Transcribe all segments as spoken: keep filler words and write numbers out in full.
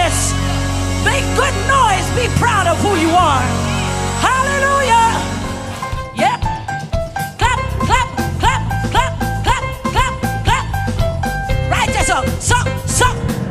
this. Make good noise. Be proud of who you are. Hallelujah. Yep. Clap, clap, clap, clap, clap, clap, clap. Right there, so, so, so.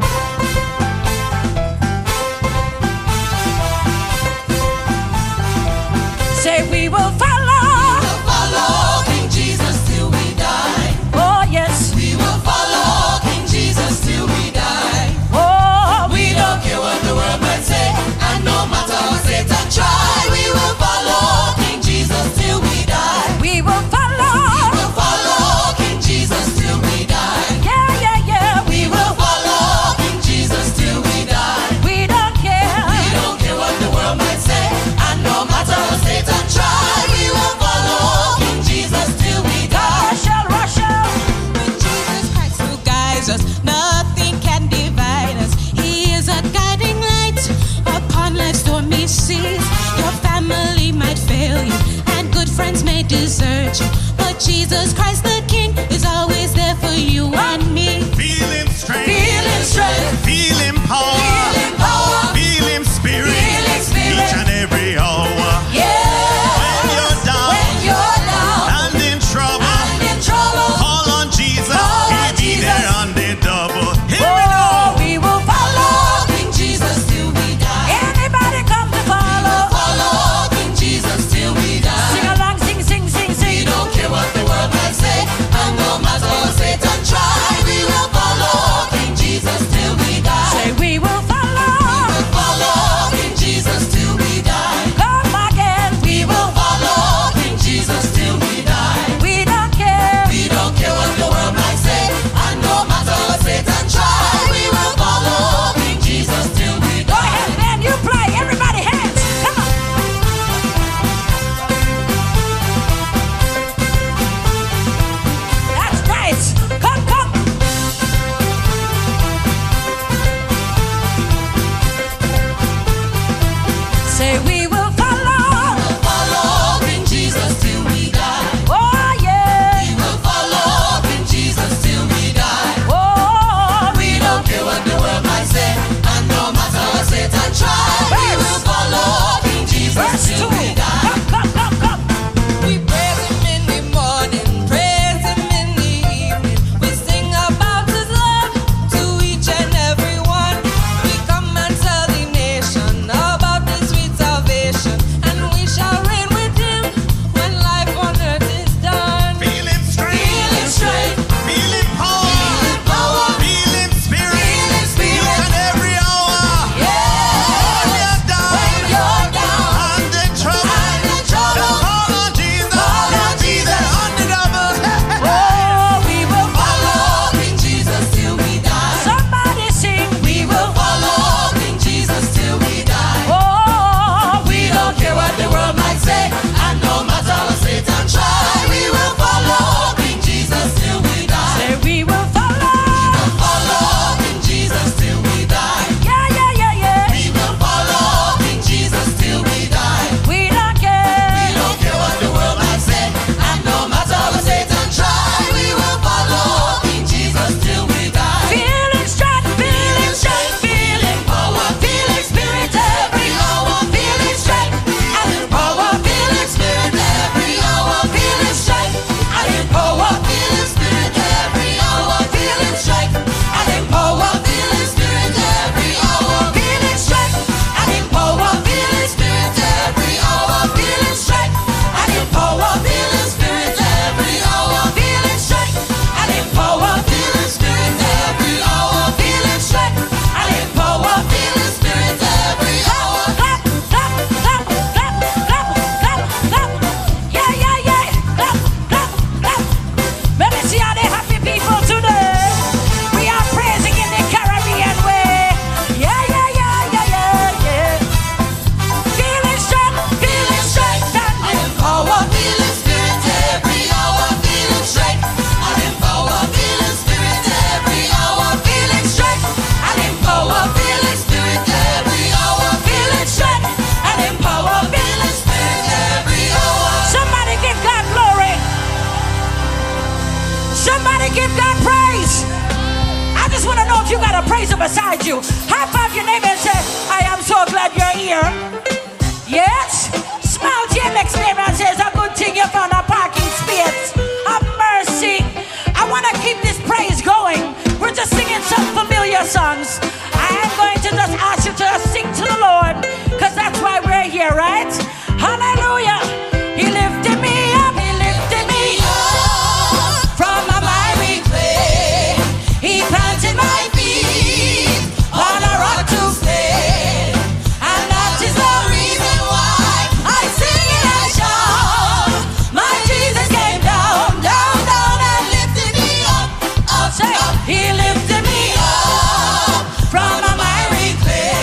Say we will follow. We will follow King Jesus till we die. Oh yes. We will follow King Jesus till we die. Oh, we, We don't care what the world might say, and no matter how Satan try, we will follow King Jesus till we die. we will follow. We will follow King Jesus till we die. Yeah, yeah, yeah. We will follow King Jesus till we die. We don't care. We don't care what the world might say, and no matter how Satan try, we will follow King Jesus till we die. Rochelle, Rochelle. With Jesus Christ who guides us, nothing can divide us. He is a guiding light upon life's stormy seas. Your family might fail you, and good friends may desert you, but Jesus Christ the King is always there for you and me. Feeling strength, Feeling strength, feeling power, feeling power, feeling spirit, feeling spirit. each and every hour. Yeah. When you're down, When you're down and in trouble, and in trouble, call on Jesus, Call on he'll be Jesus. there on the double. Here we Oh, go. we will follow. follow King Jesus till we die. Anybody come to follow? Follow King Jesus till we die. Sing along, sing, sing, sing, We sing. don't care what the world might say, and no matter how Satan try, we will follow King Jesus till we die. Say we will follow. We'll follow King Jesus till we die. Come again. We will follow King Jesus till we die. We don't care. We don't care what the world might say, and no matter what Satan try, we will follow King Jesus till we Go die. ahead, man. You play. Everybody hands. Come on. That's right. Come, come. Say we will follow. We'll follow King Jesus till we die. Oh, yeah. We will follow King Jesus till we die. Oh, We don't care what the world might say, and no matter what Satan try, we will follow King Jesus verse till two. we die. Come, come, come, come. We praise him in the morning, praise him in the evening. We sing about his love to each and every one. We come and tell the nation about the sweet salvation, and we shall reign with him when life on earth is done. Feeling strength, Feeling strength, feeling power, feeling power, feeling spirit, feeling spirit. each and every hour. Yeah. When you're down, When you're down and in trouble, and in trouble, call on Jesus, Call on he'll be Jesus. there on the double. Oh, we will follow King Jesus till we die. somebody sing. We will follow King Jesus till we die. Oh, We don't care what the world might say, and no matter what Satan try, we will follow King Jesus till we die. say we will follow. We'll follow King Jesus till we die. Yeah, yeah, yeah, yeah. We will follow King Jesus till we die. We don't We care. don't care what the world might say, and no matter what Satan try, we will follow King Jesus till we die. Feeling strength, feeling strength, feeling Power, feeling spirit every hour, feeling strength, and in power, feeling spirit every hour, feeling strength, and in power, feeling spirit every hour, feeling strength, and in power, feeling spirit every hour, feeling strength, and in power, feeling spirit every hour, feeling strength, and in power, feeling spirit every hour, feeling strength, and in power, feeling spirit every hour, feeling strength, and in power, feeling spirit every hour. clap, clap, clap, clap, clap, clap, clap. Yeah, yeah, yeah. Clap, clap, clap. Let me see how they happy people today. We are praising in the Caribbean way. Yeah, yeah, yeah, yeah, yeah, yeah. Feeling strength, feeling strength, and I am power, feeling spirit every hour, feeling strength. I am power, feeling spirit every hour, feeling strength. I am power, feeling spirit every hour, feeling strength. I am power, feeling spirit every hour. somebody give God glory. Somebody give God praise. I just want to know if you got a praiser beside you. High five your neighbor here. Yes? Smile to your next neighbor and say, it's a good thing you found a parking space. Have mercy. I want to keep this praise going. We're just singing some familiar songs. I am going to just ask you to sing to the Lord, because that's why we're here, right? Hallelujah. He lifted me up. He lifted me up from a miry clay. He planted my feet on a rock to stay. And that is the reason why I sing and I shout. My Jesus came down, down, down and lifted me up, up, up. He lifted me up from a miry clay.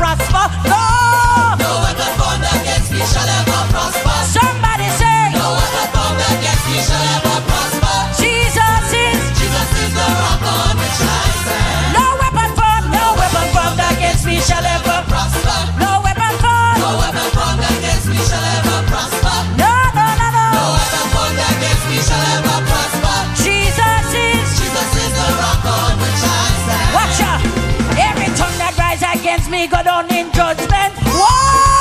prosper. No. No weapon formed against me shall ever prosper. Somebody say, No weapon formed against me shall ever prosper. Jesus is. Jesus is the rock on which I stand. No weapon formed, no weapon formed against me shall ever. Prosper. No weapon formed. No weapon formed against me shall ever prosper. No, no, no, No no. weapon formed against me shall ever prosper. Jesus is. Jesus is the rock on which I stand. Watch out. Every tongue that rise against me go down in judgment. Whoa!